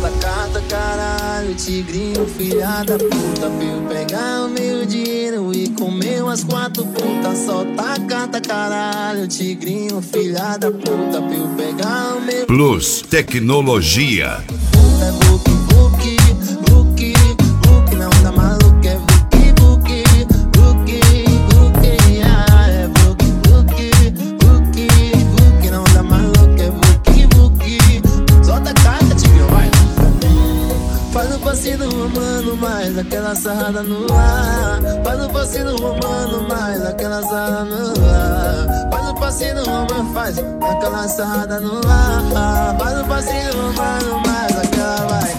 Solta carta, caralho, tigrinho, filha da puta. Pra eu pegar o meu dinheiro e comer umas 4 putas. Solta carta, caralho, tigrinho, filha da puta. Pra eu pegar o meu... Plus Tecnologia. É buki, buki, buki, buki. Na onda maluca é buki, buki, buki, buki. É buki, buki, buki, buki. Na onda maluca é buki, buki. Solta a carta, tigre, vai. Faz o passinho romano, mais aquela sarrada no ar. Faz o passinho romano, mais aquela sarrada no ar. Faz o passinho romano, faz aquela sarrada no ar. Faz o passinho romano, mais aquela vai.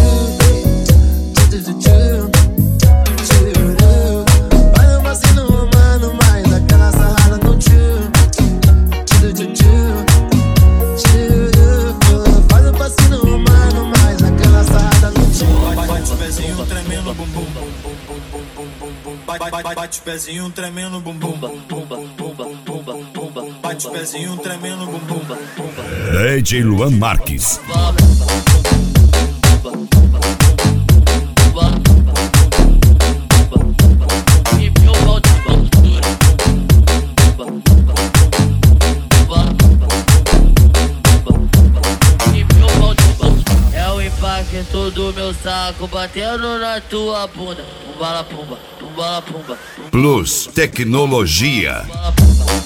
Faz o passinho romano, mais aquela sarrada no tchu. Faz o passinho romano, mais aquela sarrada no tchu. Bate o pezinho tremendo, bum bum bum bum bum bum bum bum. Bate o pezinho tremendo, bum bum bum bum bum bum bum. Bate o pezinho tremendo, bum bum bum. DJ Luan Marques. É o impacto do meu saco batendo na tua bunda. Pumba la pumba, pumba la pumba. Plus Tecnologia. Pumba la pumba.